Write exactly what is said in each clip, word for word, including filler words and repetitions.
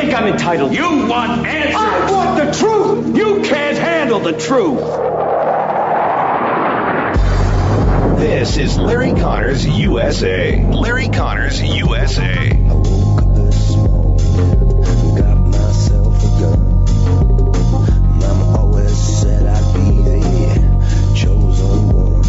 think I'm entitled. You want answers. I want the truth. You can't handle the truth. This is Larry Connors U S A. Larry Connors U S A. I woke up this morning, got myself a gun. Mama always said I'd be the chosen one.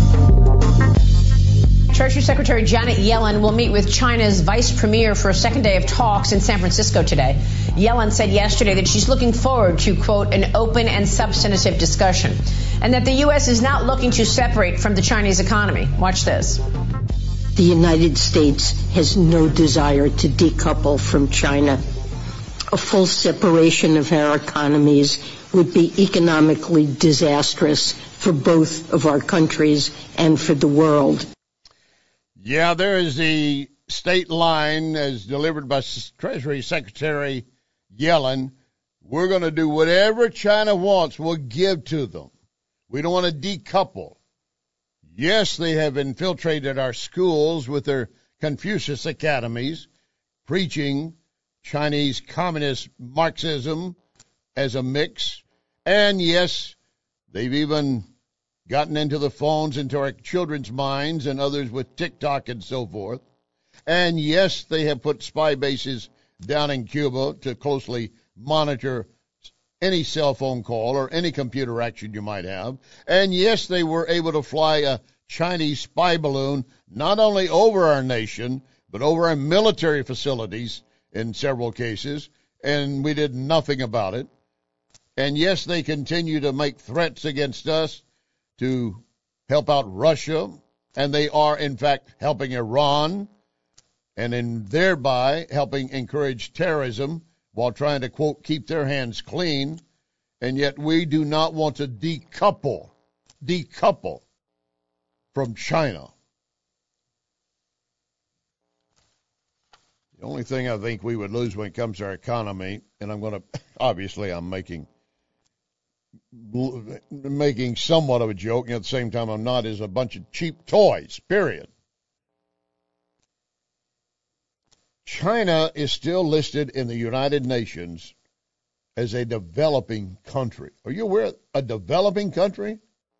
Treasury Secretary Janet Yellen will meet with China's vice premier for a second day of talks in San Francisco today. Yellen said yesterday that she's looking forward to, quote, an open and substantive discussion, and that the U S is not looking to separate from the Chinese economy. Watch this. The United States has no desire to decouple from China. A full separation of our economies would be economically disastrous for both of our countries and for the world. Yeah, there is the state line as delivered by Treasury Secretary Yellen. We're going to do whatever China wants, we'll give to them. We don't want to decouple. Yes, they have infiltrated our schools with their Confucius academies, preaching Chinese communist Marxism as a mix. And yes, they've even gotten into the phones, into our children's minds, and others with TikTok and so forth. And yes, they have put spy bases down in Cuba to closely monitor any cell phone call or any computer action you might have. And yes, they were able to fly a Chinese spy balloon not only over our nation, but over our military facilities in several cases, and we did nothing about it. And yes, they continue to make threats against us to help out Russia, and they are, in fact, helping Iran, and in thereby helping encourage terrorism while trying to, quote, keep their hands clean. And yet we do not want to decouple, decouple from China. The only thing I think we would lose when it comes to our economy, and I'm going to, obviously I'm making making somewhat of a joke, and at the same time I'm not, is a bunch of cheap toys, period. China is still listed in the United Nations as a developing country. Are you aware of a developing country?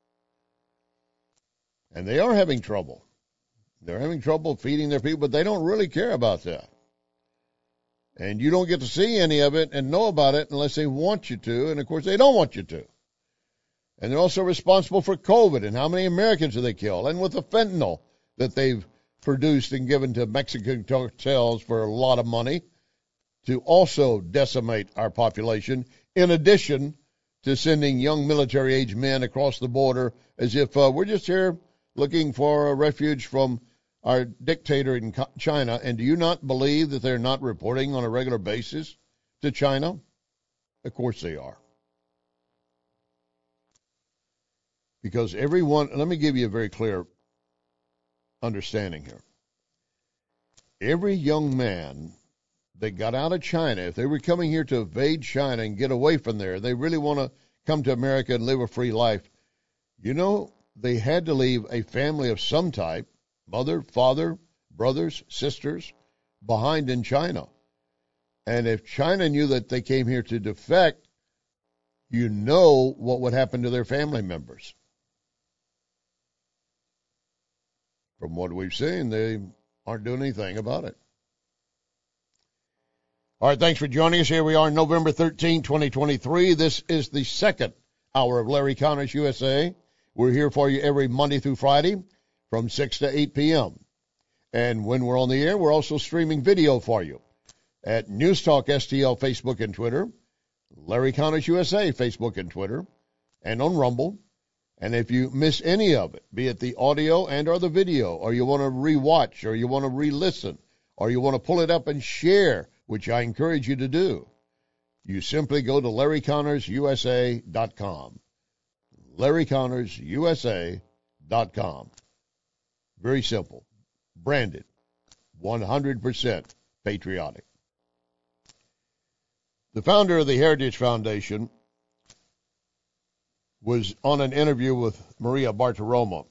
And they are having trouble. They're having trouble feeding their people, but they don't really care about that. And you don't get to see any of it and know about it unless they want you to, and of course they don't want you to. And they're also responsible for COVID and how many Americans do they kill, and with the fentanyl that they've produced and given to Mexican cartels for a lot of money to also decimate our population, in addition to sending young military-age men across the border as if uh, we're just here looking for a refuge from our dictator in China. And do you not believe that they're not reporting on a regular basis to China? Of course they are. Because everyone, let me give you a very clear understanding here. Every young man that got out of China, if they were coming here to evade China and get away from there, they really want to come to America and live a free life, you know, they had to leave a family of some type, mother, father, brothers, sisters, behind in China. And if China knew that they came here to defect, you know what would happen to their family members. From what we've seen, they aren't doing anything about it. All right, thanks for joining us. Here we are, November thirteenth, twenty twenty-three. This is the second hour of Larry Connors U S A. We're here for you every Monday through Friday from six to eight p.m. And when we're on the air, we're also streaming video for you at News Talk S T L, Facebook and Twitter, Larry Connors U S A, Facebook and Twitter, and on Rumble. And if you miss any of it, be it the audio and or the video, or you want to rewatch, or you want to re-listen, or you want to pull it up and share, which I encourage you to do, you simply go to Larry Connors U S A dot com. Larry Connors U S A dot com. Very simple. Branded. one hundred percent patriotic. The founder of the Heritage Foundation was on an interview with Maria Bartiromo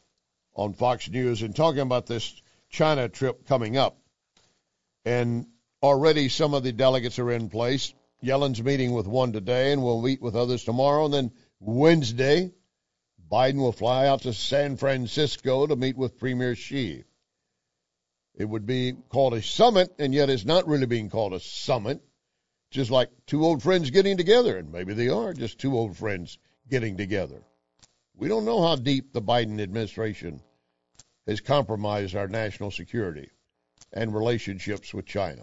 on Fox News and talking about this China trip coming up. And already some of the delegates are in place. Yellen's meeting with one today, and we'll meet with others tomorrow. And then Wednesday, Biden will fly out to San Francisco to meet with Premier Xi. It would be called a summit, and yet it's not really being called a summit. Just like two old friends getting together, and maybe they are just two old friends getting together. We don't know how deep the Biden administration has compromised our national security and relationships with China.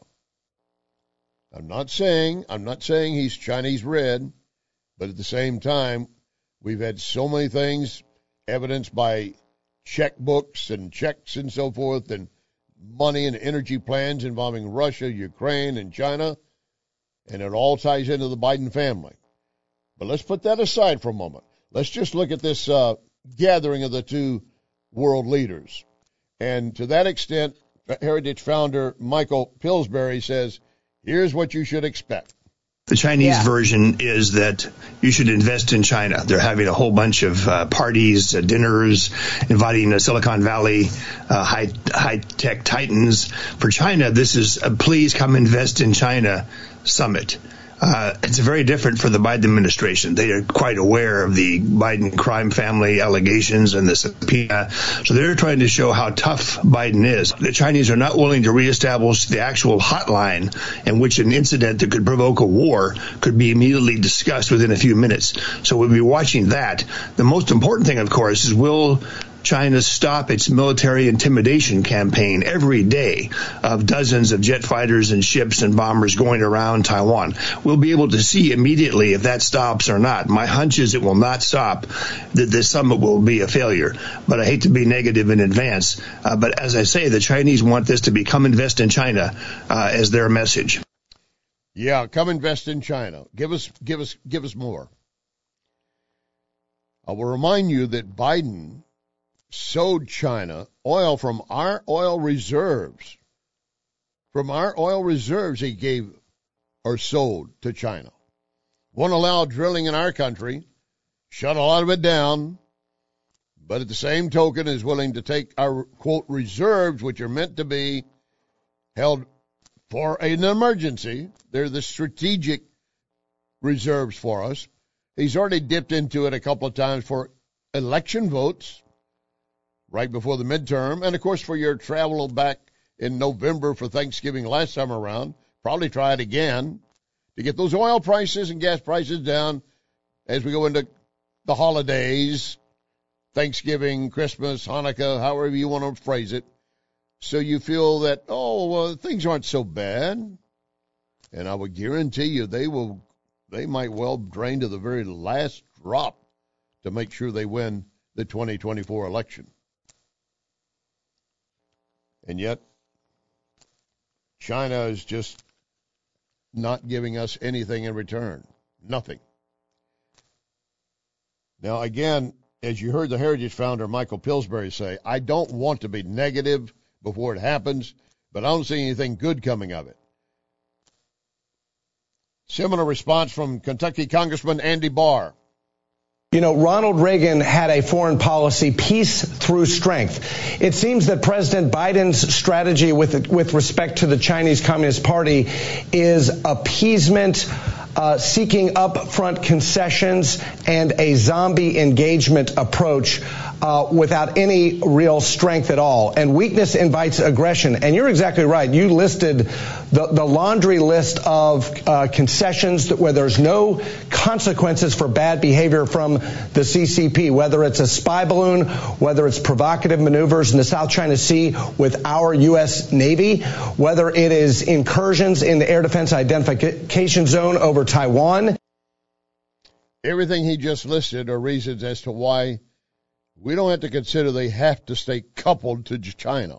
I'm not saying, I'm not saying he's Chinese red, but at the same time, we've had so many things evidenced by checkbooks and checks and so forth, and money and energy plans involving Russia, Ukraine, and China, and it all ties into the Biden family. But let's put that aside for a moment. Let's just look at this uh, gathering of the two world leaders. And to that extent, Heritage founder Michael Pillsbury says, here's what you should expect. The Chinese Yeah. version is that you should invest in China. They're having a whole bunch of uh, parties, uh, dinners, inviting uh, Silicon Valley, uh, high, high-tech titans. For China, this is a please come invest in China summit. Uh, it's very different for the Biden administration. They are quite aware of the Biden crime family allegations and the subpoena. So they're trying to show how tough Biden is. The Chinese are not willing to reestablish the actual hotline in which an incident that could provoke a war could be immediately discussed within a few minutes. So we'll be watching that. The most important thing, of course, is will China stop its military intimidation campaign every day of dozens of jet fighters and ships and bombers going around Taiwan. We'll be able to see immediately if that stops or not. My hunch is it will not stop, that this summit will be a failure. But I hate to be negative in advance. Uh, but as I say, the Chinese want this to be come invest in China uh, as their message. Yeah, come invest in China. Give us, give us, give us more. I will remind you that Biden sold China oil from our oil reserves. From our oil reserves he gave or sold to China. Won't allow drilling in our country, shut a lot of it down, but at the same token is willing to take our, quote, reserves, which are meant to be held for an emergency. They're the strategic reserves for us. He's already dipped into it a couple of times for election votes right before the midterm. And, of course, for your travel back in November for Thanksgiving last time around, probably try it again to get those oil prices and gas prices down as we go into the holidays, Thanksgiving, Christmas, Hanukkah, however you want to phrase it, so you feel that, oh, well, things aren't so bad. And I would guarantee you they will, they might well drain to the very last drop to make sure they win the twenty twenty-four election. And yet, China is just not giving us anything in return. Nothing. Now, again, as you heard the Heritage founder, Michael Pillsbury, say, I don't want to be negative before it happens, but I don't see anything good coming of it. Similar response from Kentucky Congressman Andy Barr. You know, Ronald Reagan had a foreign policy, peace through strength. It seems that President Biden's strategy with with respect to the Chinese Communist Party is appeasement, uh, seeking upfront concessions, and a zombie engagement approach uh, without any real strength at all. And weakness invites aggression. And you're exactly right. You listed the, the laundry list of uh, concessions where there's no consequences for bad behavior from the C C P, whether it's a spy balloon, whether it's provocative maneuvers in the South China Sea with our U S Navy, whether it is incursions in the air defense identification zone over Taiwan. Everything he just listed are reasons as to why we don't have to consider they have to stay coupled to China.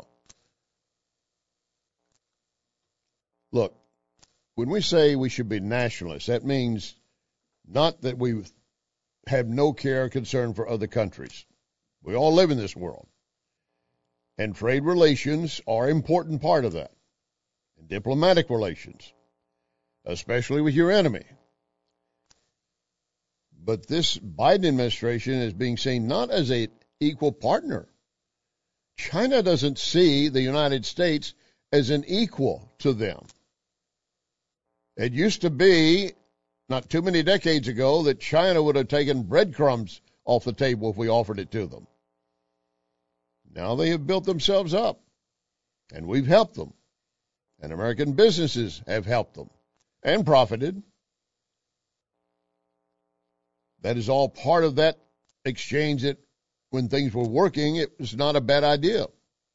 Look, when we say we should be nationalists, that means not that we have no care or concern for other countries. We all live in this world. And trade relations are an important part of that. And diplomatic relations, especially with your enemy. But this Biden administration is being seen not as an equal partner. China doesn't see the United States as an equal to them. It used to be, not too many decades ago, that China would have taken breadcrumbs off the table if we offered it to them. Now they have built themselves up, and we've helped them. And American businesses have helped them and profited. That is all part of that exchange that when things were working, it was not a bad idea.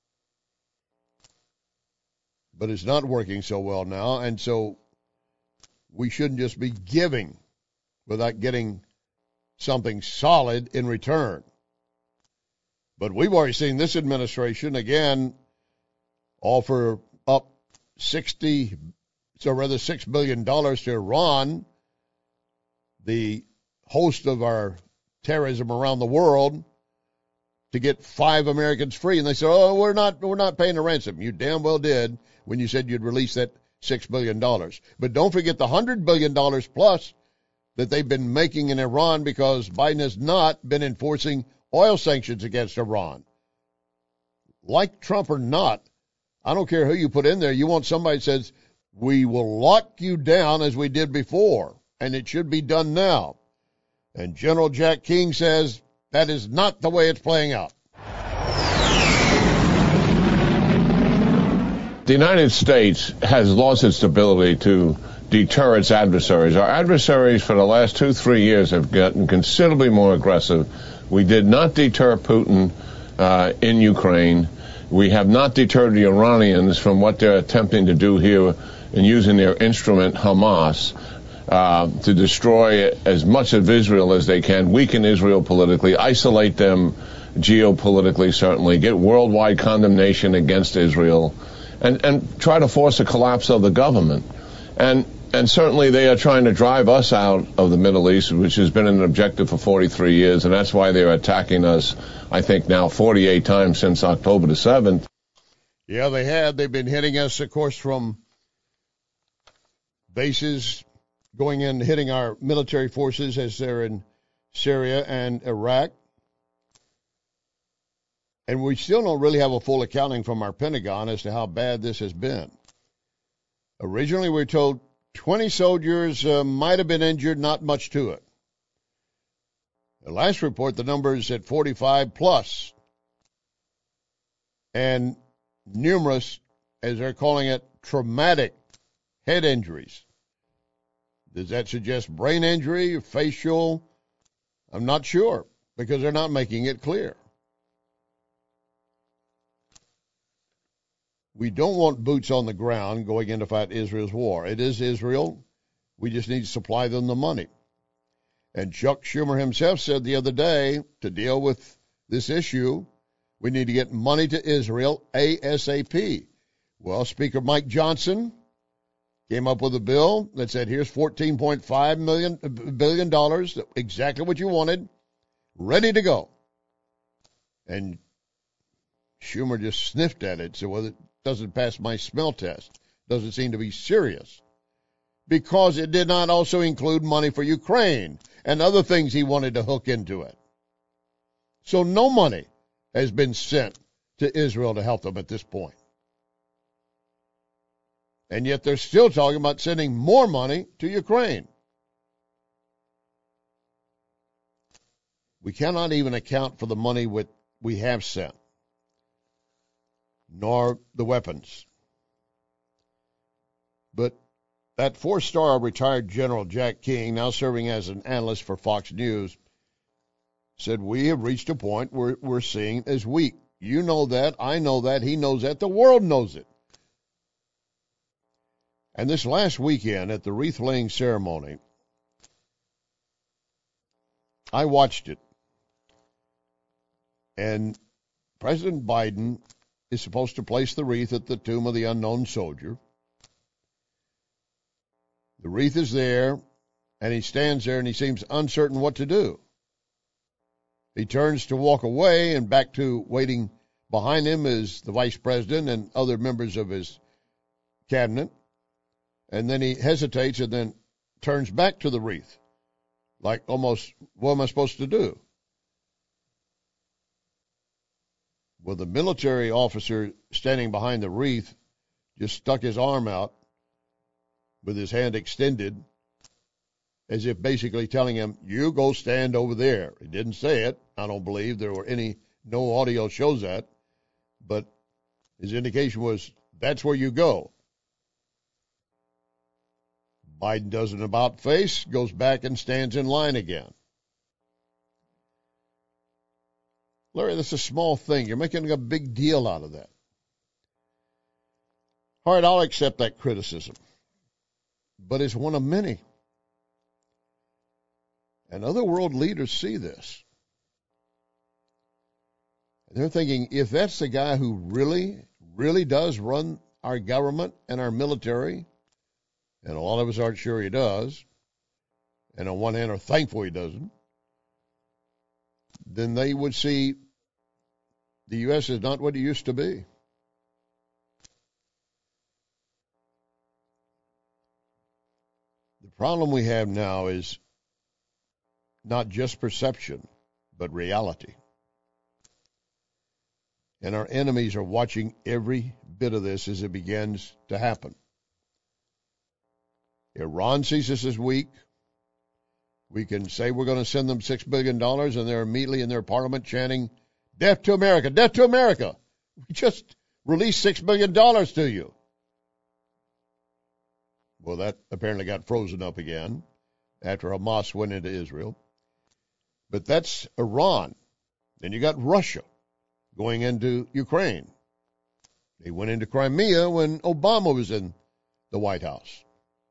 But it's not working so well now, and so we shouldn't just be giving without getting something solid in return. But we've already seen this administration, again, offer up sixty, so rather six billion dollars to Iran, the host of our terrorism around the world, to get five Americans free. And they said, oh, we're not, we're not paying a ransom. You damn well did when you said you'd release that six billion dollars. But don't forget the one hundred billion dollars plus that they've been making in Iran because Biden has not been enforcing oil sanctions against Iran. Like Trump or not, I don't care who you put in there. You want somebody that says, we will lock you down as we did before, and it should be done now. And General Jack King says that is not the way it's playing out. The United States has lost its ability to deter its adversaries. Our adversaries for the last two, three years have gotten considerably more aggressive. We did not deter Putin uh, in Ukraine. We have not deterred the Iranians from what they're attempting to do here in using their instrument, Hamas, uh, to destroy as much of Israel as they can, weaken Israel politically, isolate them geopolitically, certainly, get worldwide condemnation against Israel, and, and try to force a collapse of the government. And And certainly they are trying to drive us out of the Middle East, which has been an objective for forty-three years, and that's why they're attacking us, I think, now forty-eight times since October the seventh. Yeah, they have. They've been hitting us, of course, from bases going in, hitting our military forces as they're in Syria and Iraq. And we still don't really have a full accounting from our Pentagon as to how bad this has been. Originally, we were told twenty soldiers uh, might have been injured, not much to it. The last report, the number is at forty-five plus. And numerous, as they're calling it, traumatic head injuries. Does that suggest brain injury, facial? I'm not sure, because they're not making it clear. We don't want boots on the ground going in to fight Israel's war. It is Israel. We just need to supply them the money. And Chuck Schumer himself said the other day, to deal with this issue, we need to get money to Israel ASAP. Well, Speaker Mike Johnson came up with a bill that said, here's fourteen point five million billion dollars, exactly what you wanted, ready to go. And Schumer just sniffed at it, so well, it doesn't pass my smell test. Doesn't seem to be serious. Because it did not also include money for Ukraine and other things he wanted to hook into it. So no money has been sent to Israel to help them at this point. And yet they're still talking about sending more money to Ukraine. We cannot even account for the money we have sent, nor the weapons. But that four-star retired General Jack King, now serving as an analyst for Fox News, said we have reached a point where we're seeing as weak. You know that. I know that. He knows that. The world knows it. And this last weekend at the wreath-laying ceremony, I watched it. And President Biden is supposed to place the wreath at the tomb of the unknown soldier. The wreath is there, and he stands there, and he seems uncertain what to do. He turns to walk away, and back to waiting behind him is the vice president and other members of his cabinet. And then he hesitates and then turns back to the wreath, like almost, what am I supposed to do? Well, the military officer standing behind the wreath just stuck his arm out with his hand extended, as if basically telling him, you go stand over there. He didn't say it. I don't believe there were any, no audio shows that. But his indication was, that's where you go. Biden does an about face, goes back and stands in line again. Larry, that's a small thing. You're making a big deal out of that. All right, I'll accept that criticism. But it's one of many. And other world leaders see this. And they're thinking, if that's the guy who really, really does run our government and our military, and a lot of us aren't sure he does, and on one hand are thankful he doesn't, then they would see the U S is not what it used to be. The problem we have now is not just perception, but reality. And our enemies are watching every bit of this as it begins to happen. Iran sees this as weak. We can say we're going to send them six billion dollars, and they're immediately in their parliament chanting, death to America, death to America. We just released six billion dollars to you. Well, that apparently got frozen up again after Hamas went into Israel. But that's Iran. Then you got Russia going into Ukraine. They went into Crimea when Obama was in the White House.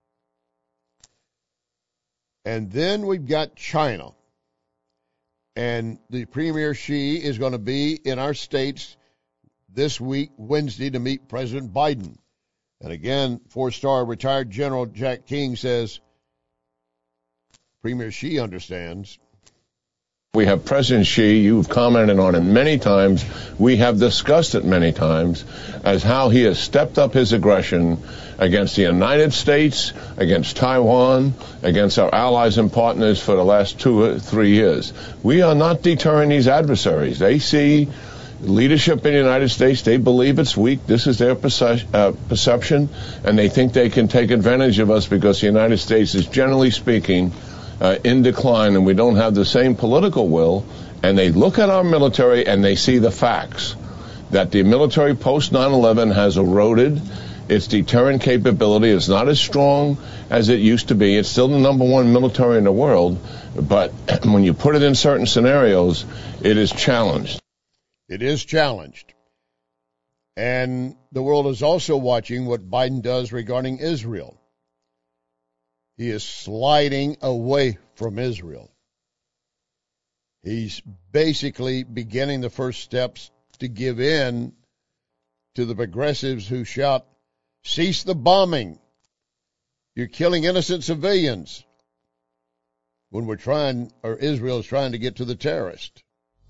And then we've got China. And the Premier Xi is going to be in our states this week, Wednesday, to meet President Biden. And again, four-star retired General Jack King says Premier Xi understands. We have President Xi, you've commented on it many times, we have discussed it many times, as how he has stepped up his aggression against the United States, against Taiwan, against our allies and partners for the last two or three years. We are not deterring these adversaries. They see leadership in the United States, they believe it's weak, this is their perce- uh, perception, and they think they can take advantage of us because the United States is, generally speaking, Uh, in decline, and we don't have the same political will, and they look at our military and they see the facts, that the military post nine eleven has eroded, its deterrent capability is not as strong as it used to be. It's still the number one military in the world, but when you put it in certain scenarios, it is challenged. It is challenged. And the world is also watching what Biden does regarding Israel. He is sliding away from Israel. He's basically beginning the first steps to give in to the progressives who shout, cease the bombing. You're killing innocent civilians. When we're trying, or Israel is trying to get to the terrorist.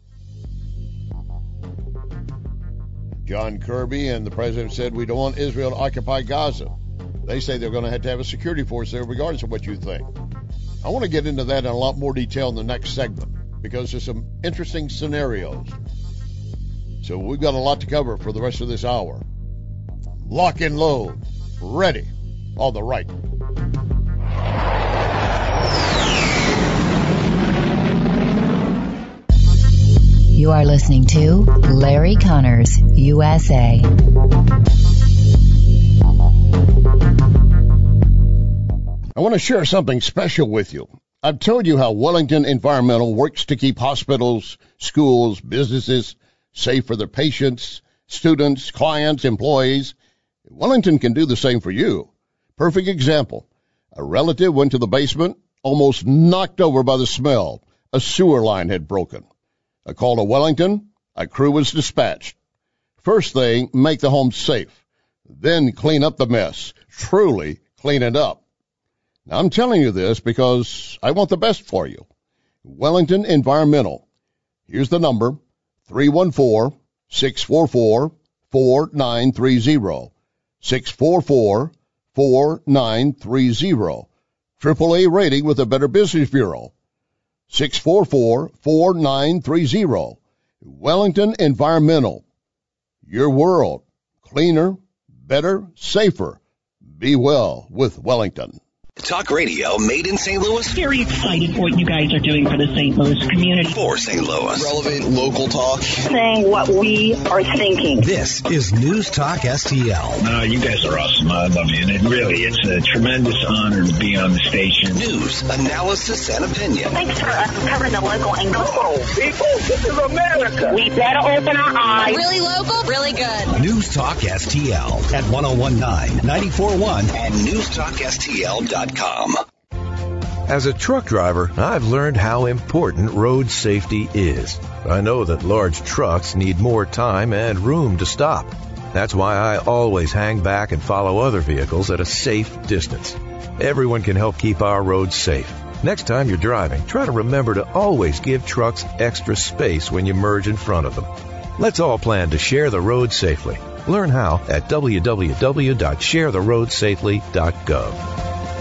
John Kirby and the president said we don't want Israel to occupy Gaza. They say they're going to have to have a security force there regardless of what you think. I want to get into that in a lot more detail in the next segment because there's some interesting scenarios. So we've got a lot to cover for the rest of this hour. Lock and load. Ready. On the right. You are listening to Larry Connors, U S A. I want to share something special with you. I've told you how Wellington Environmental works to keep hospitals, schools, businesses safe for their patients, students, clients, employees. Wellington can do the same for you. Perfect example. A relative went to the basement, almost knocked over by the smell. A sewer line had broken. A call to Wellington, a crew was dispatched. First thing, make the home safe. Then clean up the mess. Truly clean it up. Now, I'm telling you this because I want the best for you. Wellington Environmental. Here's the number, three one four, six four four, four nine three zero. six four four, four nine three zero. triple A rating with the Better Business Bureau. six four four, four nine three zero. Wellington Environmental. Your world. Cleaner, better, safer. Be well with Wellington. Talk radio made in Saint Louis. Very excited for what you guys are doing for the Saint Louis community. For Saint Louis. Relevant local talk. Saying what we are thinking. This is News Talk S T L. No, you guys are awesome. I love you. And it really, it's a tremendous honor to be on the station. News, analysis, and opinion. Thanks for uh, covering the local angle. Come on, people. This is America. We better open our eyes. Really local, really good. News Talk S T L at one oh one nine, ninety-four point one and news talk S T L dot com. As a truck driver, I've learned how important road safety is. I know that large trucks need more time and room to stop. That's why I always hang back and follow other vehicles at a safe distance. Everyone can help keep our roads safe. Next time you're driving, try to remember to always give trucks extra space when you merge in front of them. Let's all plan to share the road safely. Learn how at w w w dot share the road safely dot gov.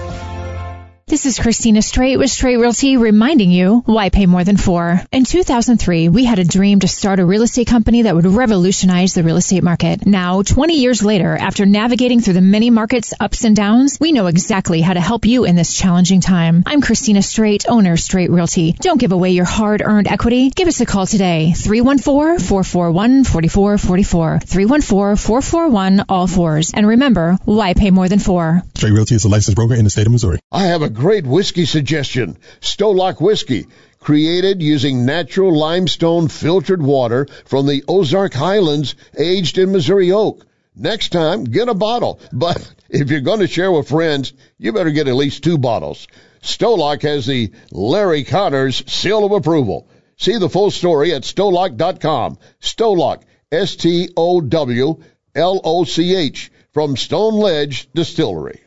This is Christina Straight with Straight Realty reminding you why pay more than four. In two thousand three, we had a dream to start a real estate company that would revolutionize the real estate market. Now, twenty years later, after navigating through the many markets' ups and downs, we know exactly how to help you in this challenging time. I'm Christina Straight, owner of Straight Realty. Don't give away your hard-earned equity. Give us a call today, three one four, four four one, four four four four, three one four, four four one, all fours. And remember, why pay more than four? Straight Realty is a licensed broker in the state of Missouri. I have a great whiskey suggestion. Stolac Whiskey, created using natural limestone filtered water from the Ozark Highlands, aged in Missouri oak. Next time, get a bottle. But if you're going to share with friends, you better get at least two bottles. Stolac has the Larry Connors seal of approval. See the full story at stolac dot com. Stolac, S T O W L O C H, from Stone Ledge Distillery.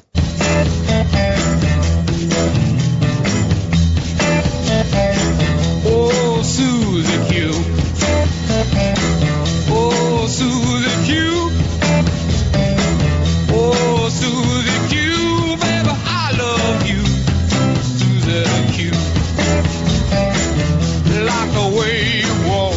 Oh, Susie Q. Oh, Susie Q. Oh, Susie Q. Baby, I love you. Susie Q. Like the way you walk.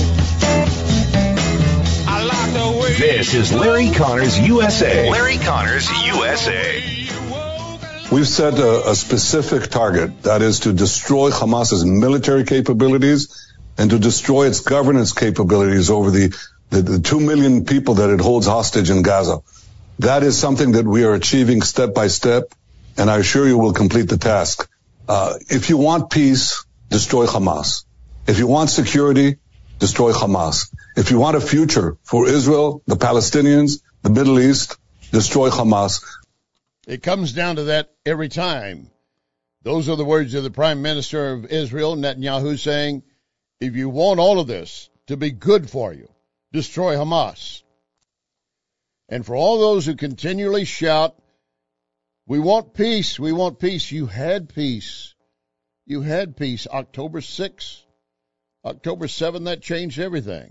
I like the way. This is Larry Connors U S A. Larry Connors U S A. We've set a, a specific target, that is to destroy Hamas's military capabilities and to destroy its governance capabilities over the, the, the two million people that it holds hostage in Gaza. That is something that we are achieving step by step, and I assure you we'll complete the task. Uh, if you want peace, destroy Hamas. If you want security, destroy Hamas. If you want a future for Israel, the Palestinians, the Middle East, destroy Hamas. It comes down to that every time. Those are the words of the Prime Minister of Israel, Netanyahu, saying, if you want all of this to be good for you, destroy Hamas. And for all those who continually shout, we want peace, we want peace. You had peace. You had peace. October sixth, October seventh, that changed everything.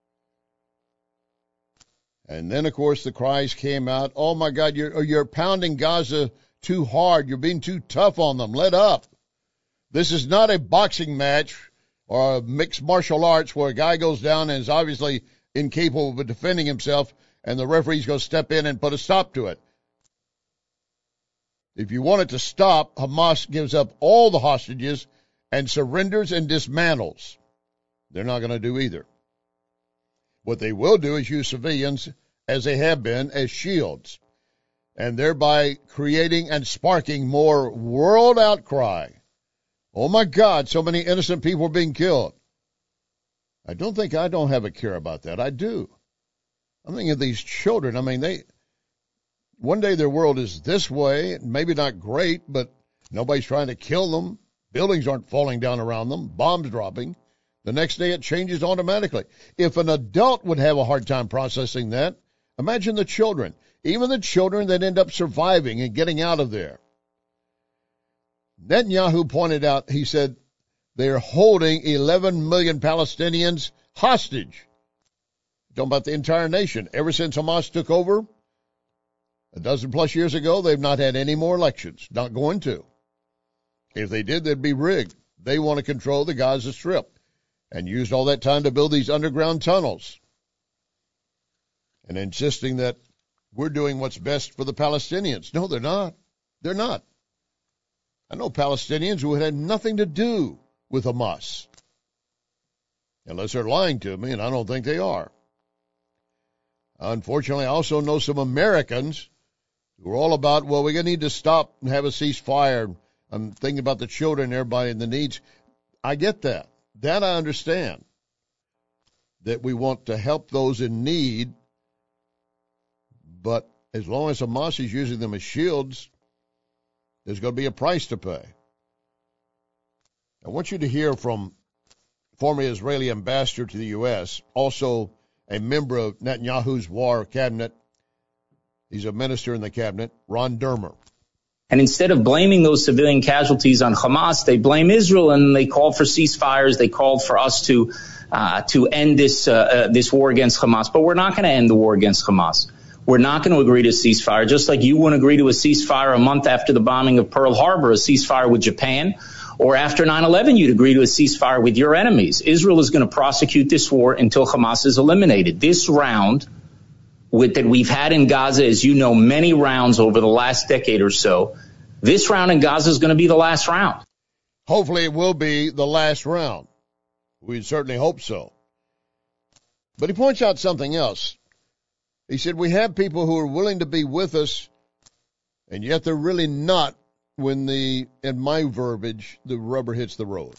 And then, of course, the cries came out, oh, my God, you're, you're pounding Gaza too hard. You're being too tough on them. Let up. This is not a boxing match or a mixed martial arts where a guy goes down and is obviously incapable of defending himself, and the referee's going to step in and put a stop to it. If you want it to stop, Hamas gives up all the hostages and surrenders and dismantles. They're not going to do either. What they will do is use civilians, as they have been, as shields, and thereby creating and sparking more world outcry. Oh, my God, so many innocent people are being killed. I don't think I don't have a care about that. I do. I'm thinking of these children. I mean, they one day their world is this way, maybe not great, but nobody's trying to kill them. Buildings aren't falling down around them, bombs dropping. The next day it changes automatically. If an adult would have a hard time processing that, imagine the children, even the children that end up surviving and getting out of there. Netanyahu pointed out, he said, they're holding eleven million Palestinians hostage. Talking about the entire nation. Ever since Hamas took over, a dozen plus years ago, they've not had any more elections. Not going to. If they did, they'd be rigged. They want to control the Gaza Strip and used all that time to build these underground tunnels and insisting that we're doing what's best for the Palestinians. No, they're not. They're not. I know Palestinians who had nothing to do with Hamas. Unless they're lying to me, and I don't think they are. Unfortunately, I also know some Americans who are all about, well, we need to stop and have a ceasefire. I'm thinking about the children, everybody, and the needs. I get that. That I understand. That we want to help those in need. But as long as Hamas is using them as shields, there's going to be a price to pay. I want you to hear from former Israeli ambassador to the U S, also a member of Netanyahu's war cabinet. He's a minister in the cabinet, Ron Dermer. And instead of blaming those civilian casualties on Hamas, they blame Israel, and they called for ceasefires. They called for us to uh, to end this uh, uh, this war against Hamas. But we're not going to end the war against Hamas. We're not going to agree to a ceasefire, just like you wouldn't agree to a ceasefire a month after the bombing of Pearl Harbor, a ceasefire with Japan, or after nine eleven, you'd agree to a ceasefire with your enemies. Israel is going to prosecute this war until Hamas is eliminated. This round with, that we've had in Gaza, as you know, many rounds over the last decade or so, this round in Gaza is going to be the last round. Hopefully it will be the last round. We certainly hope so. But he points out something else. He said, we have people who are willing to be with us, and yet they're really not when the, in my verbiage, the rubber hits the road.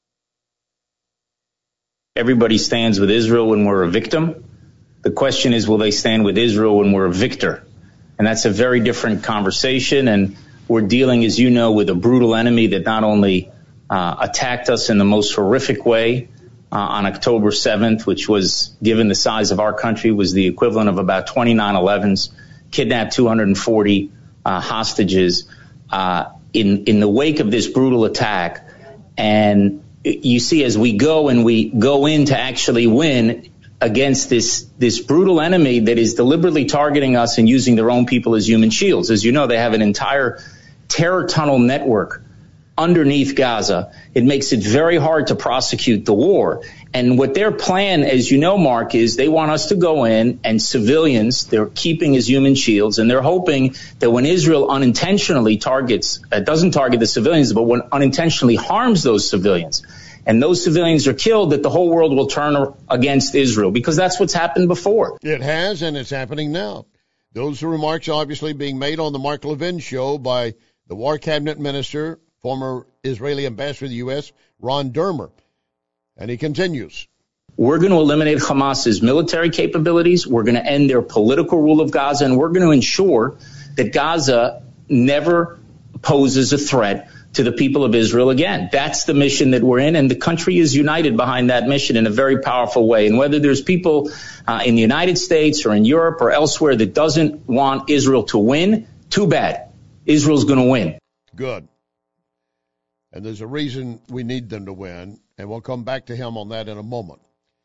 Everybody stands with Israel when we're a victim. The question is, will they stand with Israel when we're a victor? And that's a very different conversation, and we're dealing, as you know, with a brutal enemy that not only uh, attacked us in the most horrific way uh, on October seventh, which was, given the size of our country, was the equivalent of about twenty nine elevens, kidnapped two hundred forty uh, hostages uh, in, in the wake of this brutal attack. And you see, as we go and we go in to actually win against this this brutal enemy that is deliberately targeting us and using their own people as human shields. As you know, they have an entire terror tunnel network underneath Gaza. It makes it very hard to prosecute the war. And what their plan, as you know, Mark, is they want us to go in and civilians, they're keeping as human shields, and they're hoping that when Israel unintentionally targets, uh, doesn't target the civilians, but when unintentionally harms those civilians, and those civilians are killed, that the whole world will turn against Israel, because that's what's happened before. It has, and it's happening now. Those are remarks obviously being made on the Mark Levin show by the War Cabinet Minister, former Israeli ambassador to the U S, Ron Dermer. And he continues. We're going to eliminate Hamas's military capabilities. We're going to end their political rule of Gaza, and we're going to ensure that Gaza never poses a threat to the people of Israel again. That's the mission that we're in, and the country is united behind that mission in a very powerful way. And whether there's people uh, in the United States or in Europe or elsewhere that doesn't want Israel to win, too bad. Israel's going to win. Good. And there's a reason we need them to win, and we'll come back to him on that in a moment.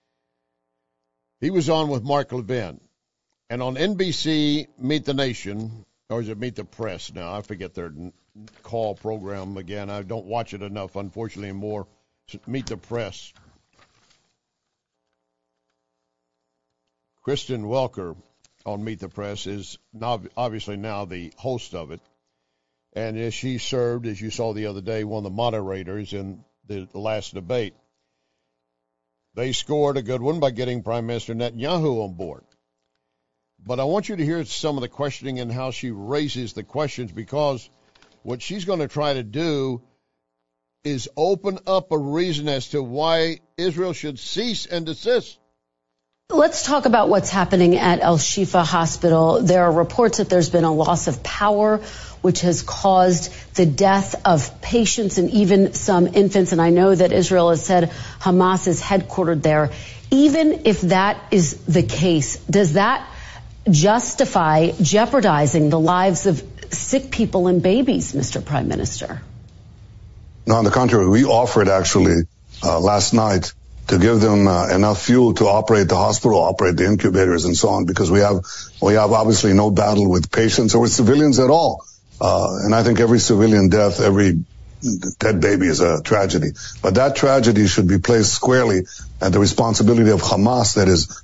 He was on with Mark Levin, and on N B C Meet the Nation, or is it Meet the Press now? I forget their call program again. I don't watch it enough, unfortunately, anymore. Meet the Press. Kristen Welker on Meet the Press is now, obviously now the host of it. And as she served, as you saw the other day, one of the moderators in the last debate. They scored a good one by getting Prime Minister Netanyahu on board. But I want you to hear some of the questioning and how she raises the questions, because what she's going to try to do is open up a reason as to why Israel should cease and desist. Let's talk about what's happening at Al Shifa Hospital. There are reports that there's been a loss of power, which has caused the death of patients and even some infants. And I know that Israel has said Hamas is headquartered there. Even if that is the case, does that justify jeopardizing the lives of sick people and babies, Mister Prime Minister? No, on the contrary, we offered actually uh, last night to give them uh, enough fuel to operate the hospital, operate the incubators and so on, because we have we have obviously no battle with patients or with civilians at all. Uh, and I think every civilian death, every dead baby is a tragedy. But that tragedy should be placed squarely at the responsibility of Hamas, that is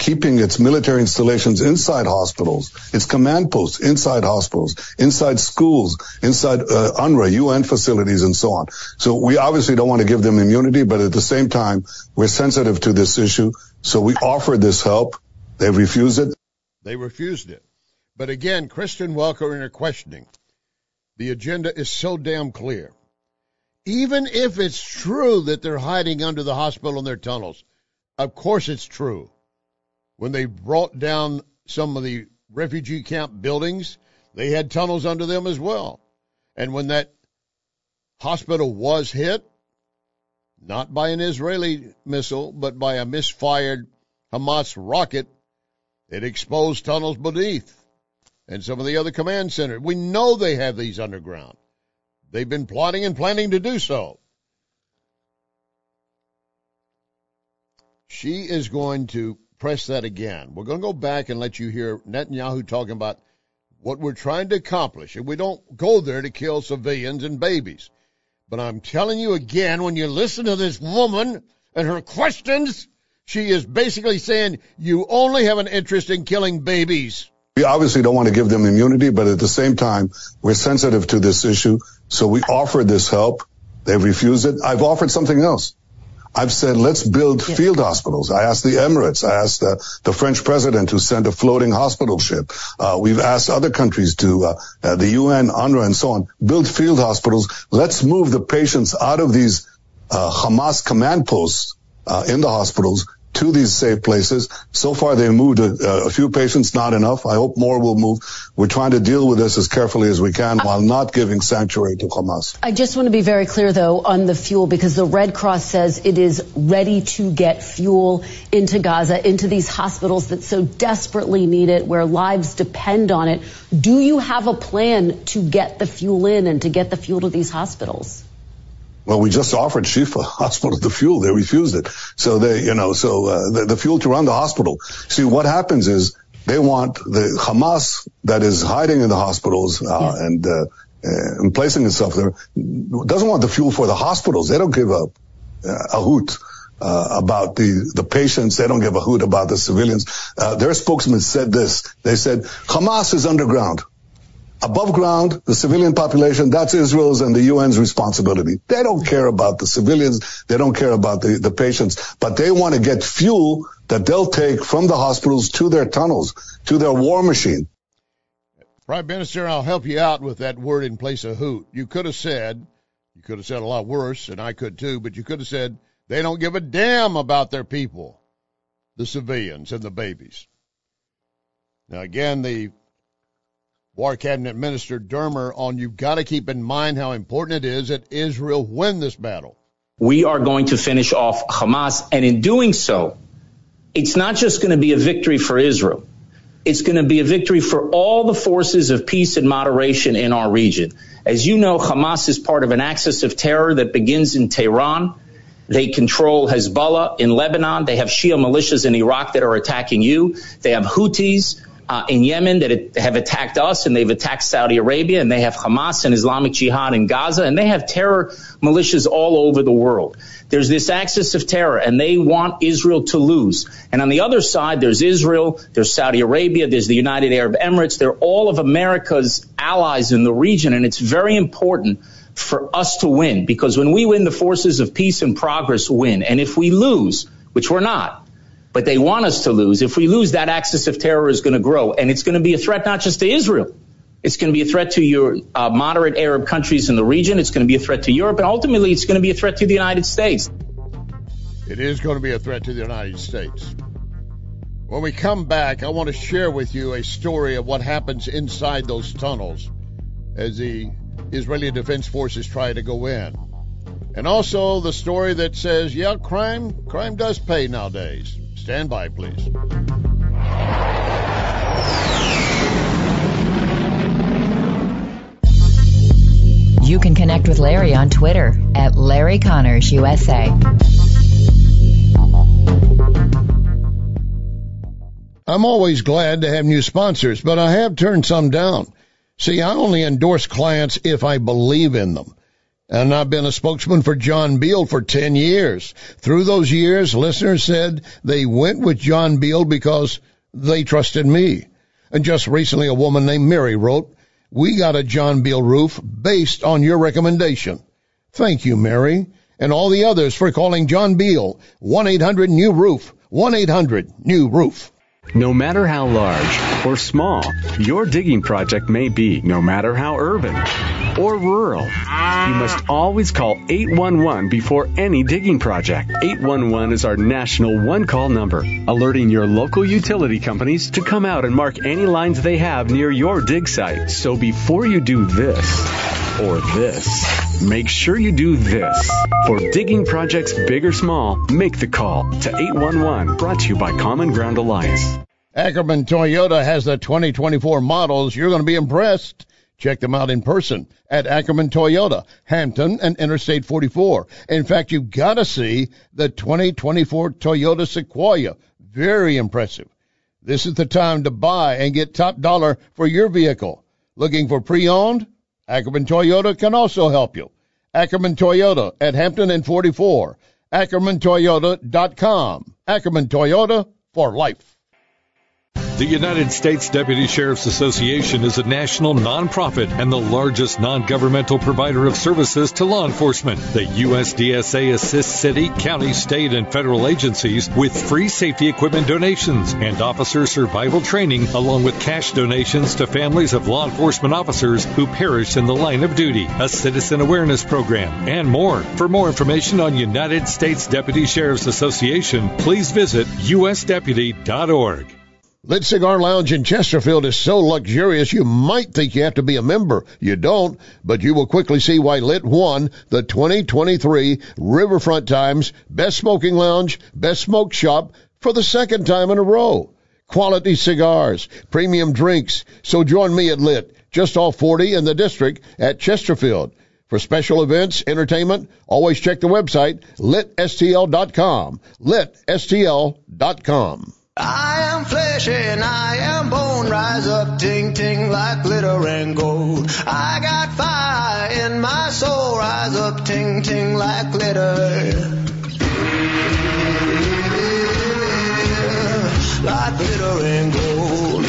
keeping its military installations inside hospitals, its command posts inside hospitals, inside schools, inside uh, UNRWA, U N facilities, and so on. So we obviously don't want to give them immunity, but at the same time, we're sensitive to this issue. So we offered this help. They've refused it. They refused it. But again, Kristen Welker in her questioning, the agenda is so damn clear. Even if it's true that they're hiding under the hospital in their tunnels, of course it's true. When they brought down some of the refugee camp buildings, they had tunnels under them as well. And when that hospital was hit, not by an Israeli missile, but by a misfired Hamas rocket, it exposed tunnels beneath and some of the other command centers. We know they have these underground. They've been plotting and planning to do so. She is going to press that again. We're going to go back and let you hear Netanyahu talking about what we're trying to accomplish. And we don't go there to kill civilians and babies. But I'm telling you again, when you listen to this woman and her questions, she is basically saying you only have an interest in killing babies. We obviously don't want to give them immunity, but at the same time, we're sensitive to this issue. So we offered this help. They've refused it. I've offered something else. I've said, let's build yeah. field hospitals. I asked the Emirates. I asked uh, the French president to send a floating hospital ship. Uh, we've asked other countries to, uh, uh, the U N, UNRWA, and so on, build field hospitals. Let's move the patients out of these uh, Hamas command posts uh, in the hospitals to these safe places. So far, they moved a, a few patients, not enough. I hope more will move. We're trying to deal with this as carefully as we can while not giving sanctuary to Hamas. I just want to be very clear, though, on the fuel, because the Red Cross says it is ready to get fuel into Gaza, into these hospitals that so desperately need it, where lives depend on it. Do you have a plan to get the fuel in and to get the fuel to these hospitals? Well, we just offered Shifa Hospital the fuel. They refused it. So they, you know, so uh, the, the fuel to run the hospital. See, what happens is they want the Hamas that is hiding in the hospitals uh, yeah. and, uh, and placing itself there doesn't want the fuel for the hospitals. They don't give a, a hoot uh, about the, the patients. They don't give a hoot about the civilians. Uh, their spokesman said this. They said, Hamas is underground. Above ground, the civilian population, that's Israel's and the U N's responsibility. They don't care about the civilians. They don't care about the, the patients. But they want to get fuel that they'll take from the hospitals to their tunnels, to their war machine. Prime Minister, I'll help you out with that word in place of hoot. You could have said, you could have said a lot worse, and I could too, but you could have said they don't give a damn about their people, the civilians and the babies. Now, again, the War Cabinet Minister Dermer on you've got to keep in mind how important it is that Israel win this battle. We are going to finish off Hamas, and in doing so, it's not just going to be a victory for Israel. It's going to be a victory for all the forces of peace and moderation in our region. As you know, Hamas is part of an axis of terror that begins in Tehran. They control Hezbollah in Lebanon. They have Shia militias in Iraq that are attacking you. They have Houthis Uh, in Yemen that have attacked us, and they've attacked Saudi Arabia, and they have Hamas and Islamic Jihad in Gaza, and they have terror militias all over the world. There's this axis of terror, and they want Israel to lose. And on the other side, there's Israel, there's Saudi Arabia, there's the United Arab Emirates. They're all of America's allies in the region, and it's very important for us to win, because when we win, the forces of peace and progress win. And if we lose, which we're not, but they want us to lose. If we lose, that axis of terror is going to grow. And it's going to be a threat not just to Israel. It's going to be a threat to your uh, moderate Arab countries in the region. It's going to be a threat to Europe. And ultimately, it's going to be a threat to the United States. It is going to be a threat to the United States. When we come back, I want to share with you a story of what happens inside those tunnels as the Israeli Defense Forces try to go in. And also the story that says, yeah, crime, crime does pay nowadays. Stand by, please. You can connect with Larry on Twitter at Larry Connors U S A. I'm always glad to have new sponsors, but I have turned some down. See, I only endorse clients if I believe in them. And I've been a spokesman for John Beal for ten years. Through those years, listeners said they went with John Beal because they trusted me. And just recently, a woman named Mary wrote, "We got a John Beal roof based on your recommendation." Thank you, Mary, and all the others for calling John Beal. one eight hundred new roof. one eight hundred new roof. No matter how large or small your digging project may be, no matter how urban or rural, you must always call eight one one before any digging project. eight one one is our national one-call number, alerting your local utility companies to come out and mark any lines they have near your dig site. So before you do this or this, make sure you do this. For digging projects big or small, make the call to eight one one, brought to you by Common Ground Alliance. Ackerman Toyota has the twenty twenty-four models. You're going to be impressed. Check them out in person at Ackerman Toyota, Hampton and Interstate forty-four. In fact, you've got to see the twenty twenty-four Toyota Sequoia. Very impressive. This is the time to buy and get top dollar for your vehicle. Looking for pre-owned? Ackerman Toyota can also help you. Ackerman Toyota at Hampton and forty-four. Ackerman Toyota dot com. Ackerman Toyota for life. The United States Deputy Sheriff's Association is a national nonprofit and the largest non-governmental provider of services to law enforcement. The U S D S A assists city, county, state, and federal agencies with free safety equipment donations and officer survival training, along with cash donations to families of law enforcement officers who perished in the line of duty, a citizen awareness program, and more. For more information on United States Deputy Sheriff's Association, please visit U S deputy dot org. Lit Cigar Lounge in Chesterfield is so luxurious you might think you have to be a member. You don't, but you will quickly see why Lit won the twenty twenty-three Riverfront Times Best Smoking Lounge, Best Smoke Shop for the second time in a row. Quality cigars, premium drinks. So join me at Lit, just off forty in the district at Chesterfield. For special events, entertainment, always check the website, lit S T L dot com. lit S T L dot com. I am flesh and I am bone, rise up, ting, ting, like glitter and gold. I got fire in my soul, rise up, ting, ting, like glitter. Like glitter and gold.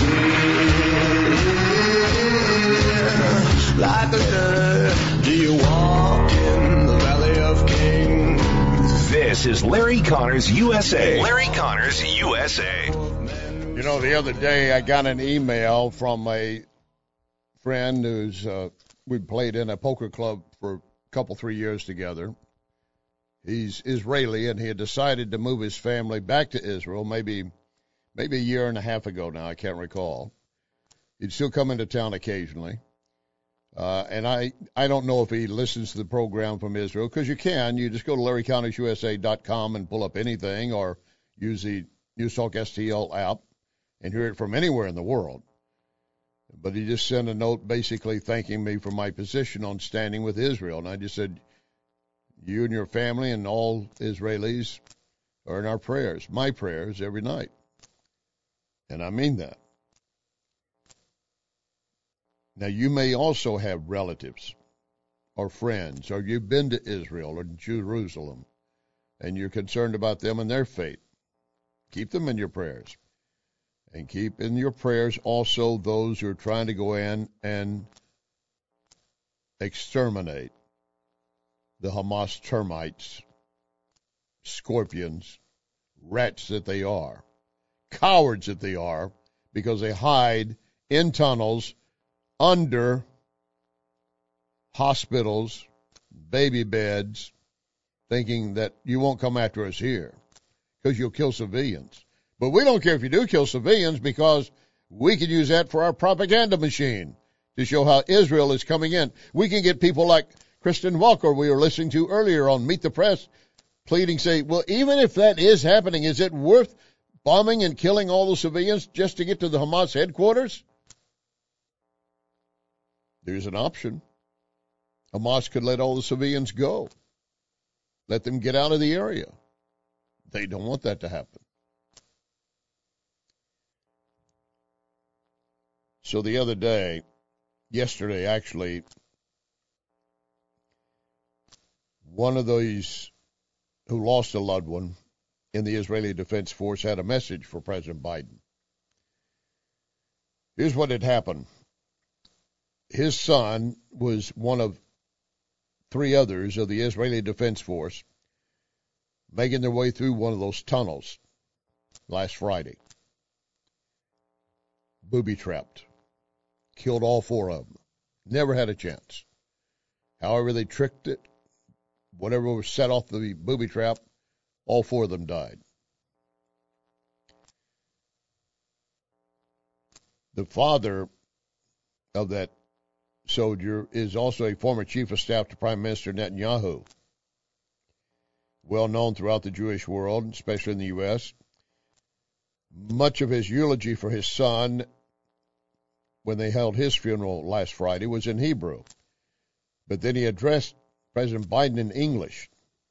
Like glitter. Do you walk in the valley of kings? This is Larry Connors U S A. Larry Connors U S A. You know, the other day I got an email from a friend who's, uh, we played in a poker club for a couple, three years together. He's Israeli, and he had decided to move his family back to Israel maybe maybe a year and a half ago now. I can't recall. He'd still come into town occasionally. Uh, and I, I don't know if he listens to the program from Israel, because you can. You just go to Larry Connors U S A dot com and pull up anything, or use the Newstalk S T L app and hear it from anywhere in the world. But he just sent a note basically thanking me for my position on standing with Israel. And I just said, you and your family and all Israelis are in our prayers, my prayers, every night. And I mean that. Now, you may also have relatives or friends, or you've been to Israel or Jerusalem, and you're concerned about them and their fate. Keep them in your prayers. And keep in your prayers also those who are trying to go in and exterminate the Hamas termites, scorpions, rats that they are, cowards that they are, because they hide in tunnels under hospitals, baby beds, thinking that you won't come after us here because you'll kill civilians. But we don't care if you do kill civilians, because we can use that for our propaganda machine to show how Israel is coming in. We can get people like Kristen Walker we were listening to earlier on Meet the Press pleading, say, well, even if that is happening, is it worth bombing and killing all the civilians just to get to the Hamas headquarters? There's an option. Hamas could let all the civilians go. Let them get out of the area. They don't want that to happen. So the other day, yesterday actually, one of those who lost a loved one in the Israeli Defense Force had a message for President Biden. Here's what had happened. His son was one of three others of the Israeli Defense Force making their way through one of those tunnels last Friday. Booby-trapped. Killed all four of them. Never had a chance. However they tricked it, whatever was set off the booby trap, all four of them died. The father of that soldier is also a former chief of staff to Prime Minister Netanyahu, well known throughout the Jewish world, especially in the U S Much of his eulogy for his son when they held his funeral last Friday was in Hebrew. But then he addressed President Biden in English.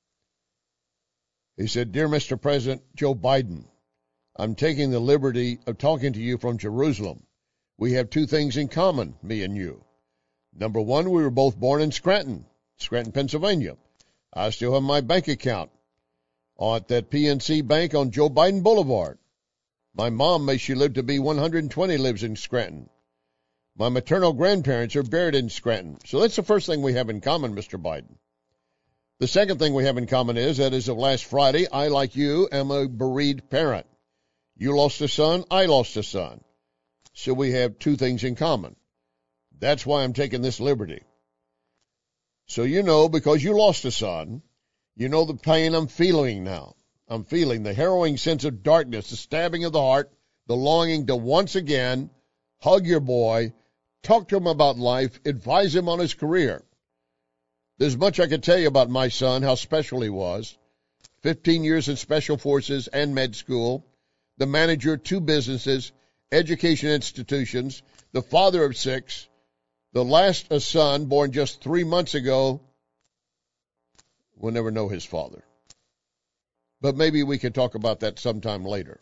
He said, "Dear Mister President Joe Biden, I'm taking the liberty of talking to you from Jerusalem. We have two things in common, me and you. Number one, we were both born in Scranton, Scranton, Pennsylvania. I still have my bank account at that P N C Bank on Joe Biden Boulevard. My mom, may she live to be one hundred twenty, lives in Scranton. My maternal grandparents are buried in Scranton. So that's the first thing we have in common, Mister Biden. The second thing we have in common is that as of last Friday, I, like you, am a bereaved parent. You lost a son, I lost a son. So we have two things in common. That's why I'm taking this liberty. So you know, because you lost a son, you know the pain I'm feeling now. I'm feeling the harrowing sense of darkness, the stabbing of the heart, the longing to once again hug your boy, talk to him about life, advise him on his career. There's much I could tell you about my son, how special he was. fifteen years in Special Forces and med school, the manager of two businesses, education institutions, the father of six, the last a son born just three months ago. We'll never know his father. But maybe we could talk about that sometime later.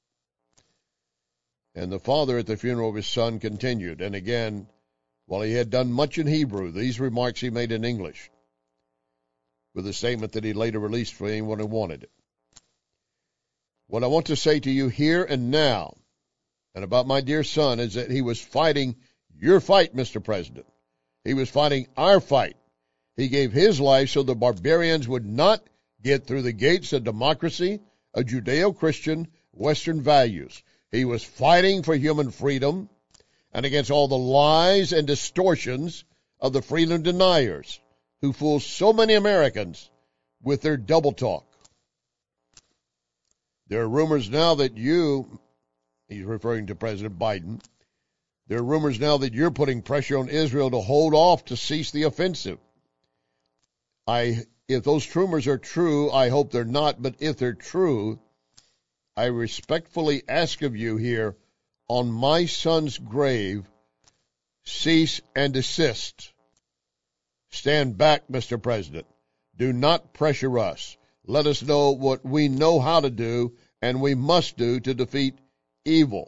And the father at the funeral of his son continued. And again, while he had done much in Hebrew, these remarks he made in English, with a statement that he later released for anyone who wanted it. What I want to say to you here and now, and about my dear son, is that he was fighting your fight, Mister President. He was fighting our fight. He gave his life so the barbarians would not get through the gates of democracy, of Judeo-Christian Western values. He was fighting for human freedom and against all the lies and distortions of the freedom deniers who fool so many Americans with their double talk. There are rumors now that you, he's referring to President Biden, there are rumors now that you're putting pressure on Israel to hold off to cease the offensive. I, if those rumors are true, I hope they're not, but if they're true, I respectfully ask of you here on my son's grave, cease and desist. Stand back, Mister President. Do not pressure us. Let us know what we know how to do and we must do to defeat evil.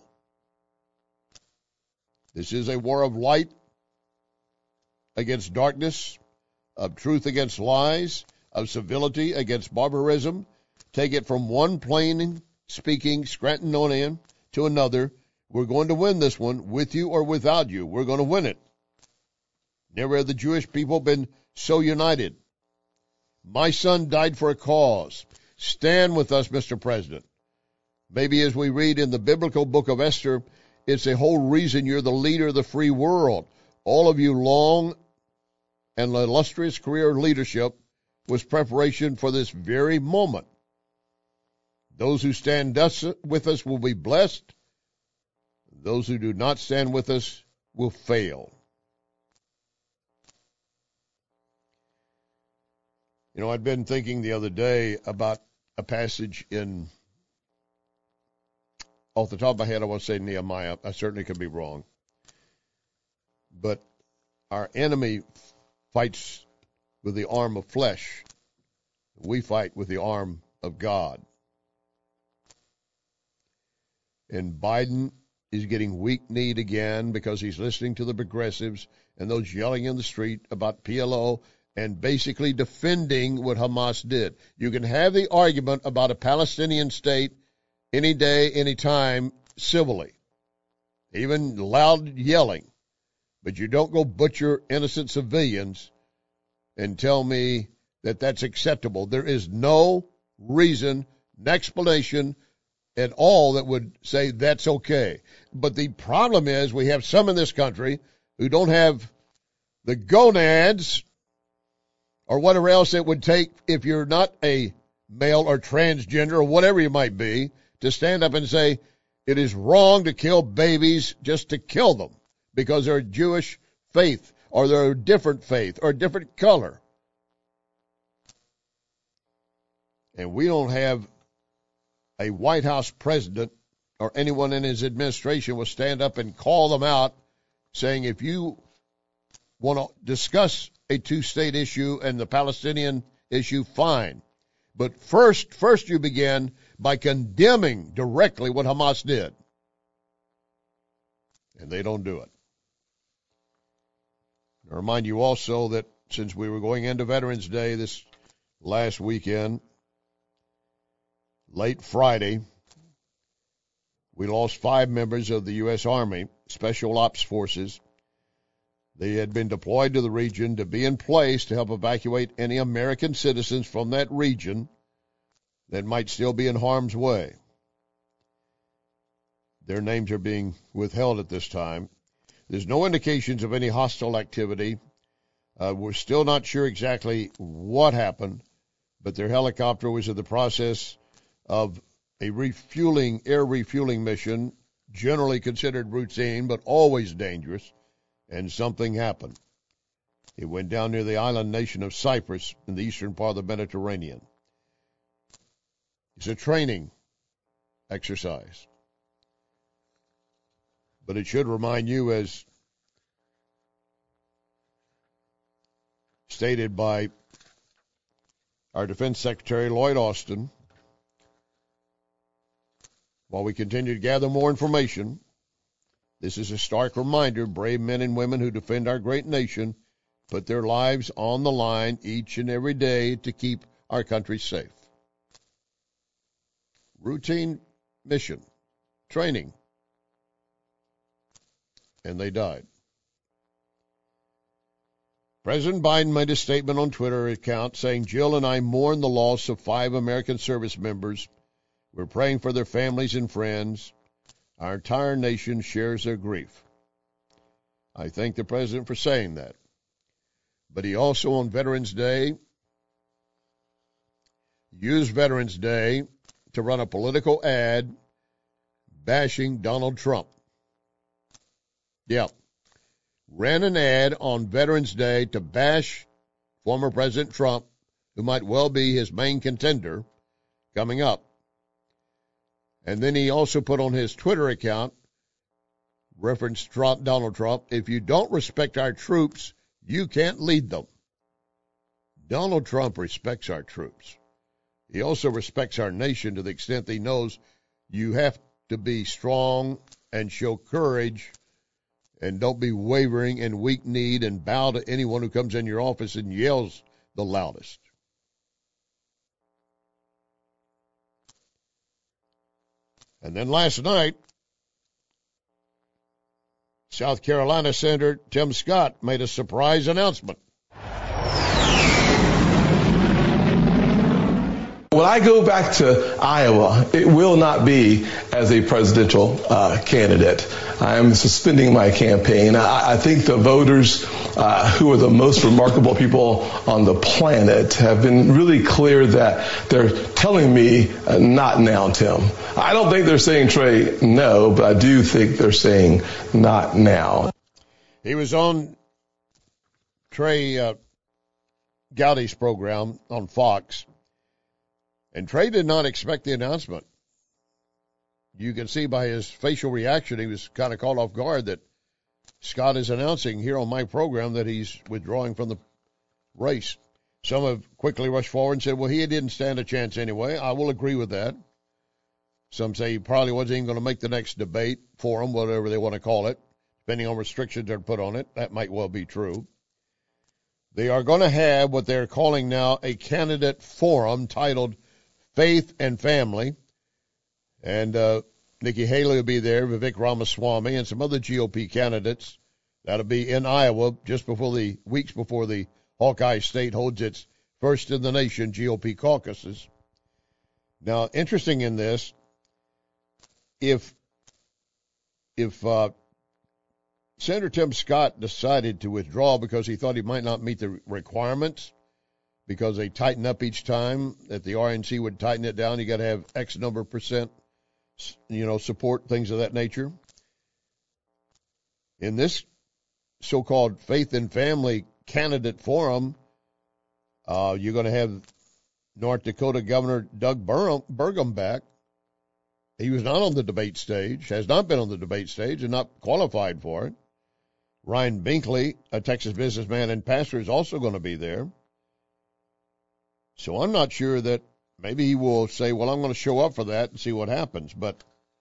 This is a war of light against darkness, of truth against lies, of civility against barbarism. Take it from one plain speaking Scrantonian to another. We're going to win this one, with you or without you. We're going to win it. Never have the Jewish people been so united. My son died for a cause. Stand with us, Mister President. Maybe as we read in the biblical book of Esther, it's the whole reason you're the leader of the free world. All of you long and illustrious career of leadership was preparation for this very moment. Those who stand with us will be blessed. Those who do not stand with us will fail. You know, I'd been thinking the other day about a passage in, off the top of my head, I want to say Nehemiah. I certainly could be wrong. But our enemy fights with the arm of flesh. We fight with the arm of God. And Biden is getting weak-kneed again because he's listening to the progressives and those yelling in the street about P L O and basically defending what Hamas did. You can have the argument about a Palestinian state any day, any time, civilly, even loud yelling, but you don't go butcher innocent civilians and tell me that that's acceptable. There is no reason, no explanation at all that would say that's okay. But the problem is we have some in this country who don't have the gonads or whatever else it would take if you're not a male or transgender or whatever you might be to stand up and say it is wrong to kill babies just to kill them because they're Jewish faith or they're a different faith or a different color. And we don't have a White House president or anyone in his administration will stand up and call them out saying if you want to discuss a two-state issue and the Palestinian issue, fine. But first, first you begin by condemning directly what Hamas did. And they don't do it. I remind you also that since we were going into Veterans Day this last weekend, late Friday, we lost five members of the U S Army Special Ops Forces. They had been deployed to the region to be in place to help evacuate any American citizens from that region that might still be in harm's way. Their names are being withheld at this time. There's no indications of any hostile activity. Uh, we're still not sure exactly what happened, but their helicopter was in the process of a refueling, air refueling mission, generally considered routine, but always dangerous, and something happened. It went down near the island nation of Cyprus in the eastern part of the Mediterranean. It's a training exercise. But it should remind you, as stated by our Defense Secretary Lloyd Austin, while we continue to gather more information, this is a stark reminder brave men and women who defend our great nation put their lives on the line each and every day to keep our country safe. Routine mission, training, and they died. President Biden made a statement on Twitter account saying, Jill and I mourn the loss of five American service members. We're praying for their families and friends. Our entire nation shares their grief. I thank the president for saying that. But he also, on Veterans Day, used Veterans Day to run a political ad bashing Donald Trump. Yeah. Ran an ad on Veterans Day to bash former President Trump, who might well be his main contender coming up. And then he also put on his Twitter account, referenced Trump, Donald Trump, if you don't respect our troops, you can't lead them. Donald Trump respects our troops. He also respects our nation to the extent that he knows you have to be strong and show courage and don't be wavering and weak-kneed and bow to anyone who comes in your office and yells the loudest. And then last night, South Carolina Senator Tim Scott made a surprise announcement. When I go back to Iowa, it will not be as a presidential uh, candidate. I am suspending my campaign. I, I think the voters uh, who are the most remarkable people on the planet have been really clear that they're telling me uh, not now, Tim. I don't think they're saying, Trey, no, but I do think they're saying not now. He was on Trey uh, Gowdy's program on Fox. And Trey did not expect the announcement. You can see by his facial reaction, he was kind of caught off guard that Scott is announcing here on my program that he's withdrawing from the race. Some have quickly rushed forward and said, well, he didn't stand a chance anyway. I will agree with that. Some say he probably wasn't even going to make the next debate forum, whatever they want to call it, depending on restrictions that are put on it. That might well be true. They are going to have what they're calling now a candidate forum titled Faith and Family. And uh, Nikki Haley will be there, Vivek Ramaswamy, and some other G O P candidates. That'll be in Iowa just before the weeks before the Hawkeye State holds its first in the nation G O P caucuses. Now, interesting in this, if if uh, Senator Tim Scott decided to withdraw because he thought he might not meet the requirements, because they tighten up each time, that the R N C would tighten it down, you got to have X number of percent, you know, support, things of that nature. In this so-called Faith and Family candidate forum, uh, you're going to have North Dakota Governor Doug Burgum back. He was not on the debate stage, has not been on the debate stage, and not qualified for it. Ryan Binkley, a Texas businessman and pastor, is also going to be there. So I'm not sure that maybe he will say, well, I'm going to show up for that and see what happens. But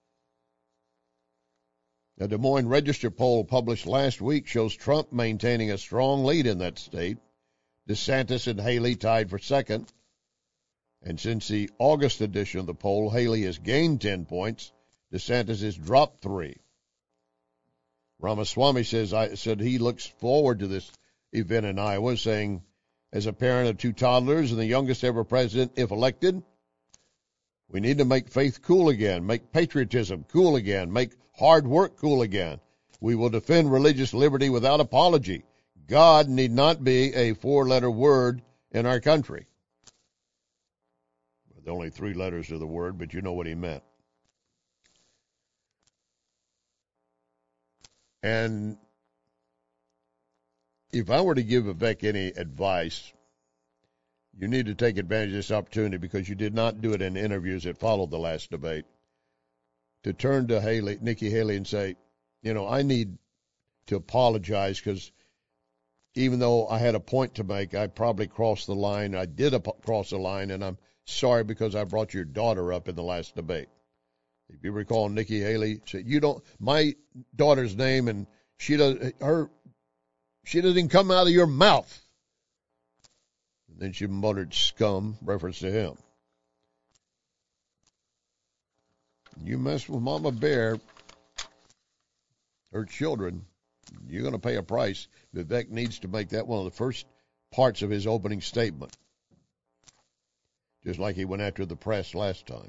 a Des Moines Register poll published last week shows Trump maintaining a strong lead in that state. DeSantis and Haley tied for second. And since the August edition of the poll, Haley has gained ten points. DeSantis has dropped three. Ramaswamy says I said he looks forward to this event in Iowa, saying, as a parent of two toddlers and the youngest ever president, if elected, we need to make faith cool again, make patriotism cool again, make hard work cool again. We will defend religious liberty without apology. God need not be a four-letter word in our country. The only three letters of the word, but you know what he meant. And if I were to give Vivek any advice, you need to take advantage of this opportunity, because you did not do it in interviews that followed the last debate, to turn to Haley, Nikki Haley and say, you know, I need to apologize because even though I had a point to make, I probably crossed the line. I did cross the line, and I'm sorry because I brought your daughter up in the last debate. If you recall, Nikki Haley said, "You don't my daughter's name, and she does her she doesn't even come out of your mouth." And then she muttered "scum," reference to him. You mess with Mama Bear, her children, you're going to pay a price. Vivek needs to make that one of the first parts of his opening statement, just like he went after the press last time.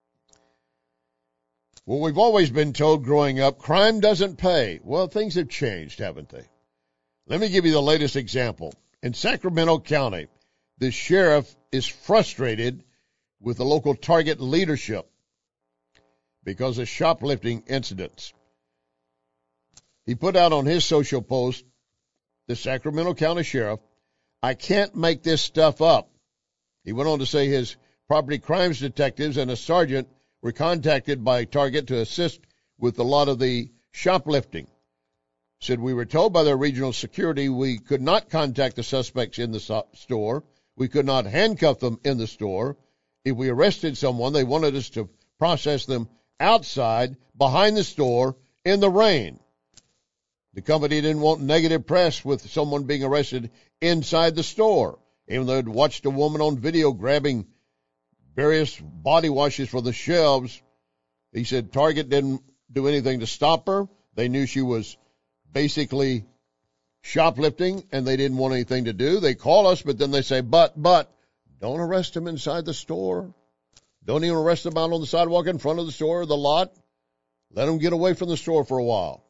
Well, we've always been told growing up, crime doesn't pay. Well, things have changed, haven't they? Let me give you the latest example. In Sacramento County, the sheriff is frustrated with the local Target leadership because of shoplifting incidents. He put out on his social post, the Sacramento County Sheriff, "I can't make this stuff up." He went on to say his property crimes detectives and a sergeant were contacted by Target to assist with a lot of the shoplifting. Said, "We were told by their regional security we could not contact the suspects in the so- store. We could not handcuff them in the store. If we arrested someone, they wanted us to process them outside, behind the store, in the rain." The company didn't want negative press with someone being arrested inside the store, even though they'd watched a woman on video grabbing various body washes from the shelves. He said Target didn't do anything to stop her. They knew she was basically shoplifting, and they didn't want anything to do. They call us, but then they say, but, but, don't arrest them inside the store. Don't even arrest them out on the sidewalk in front of the store or the lot. Let them get away from the store for a while.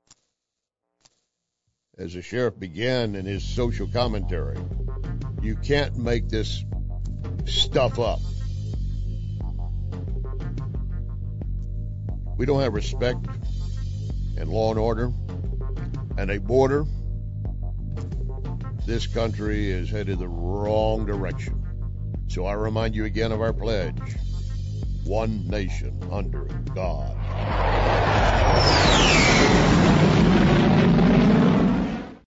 As the sheriff began in his social commentary, you can't make this stuff up. We don't have respect and law and order and a border. This country is headed the wrong direction. So I remind you again of our pledge. One nation under God.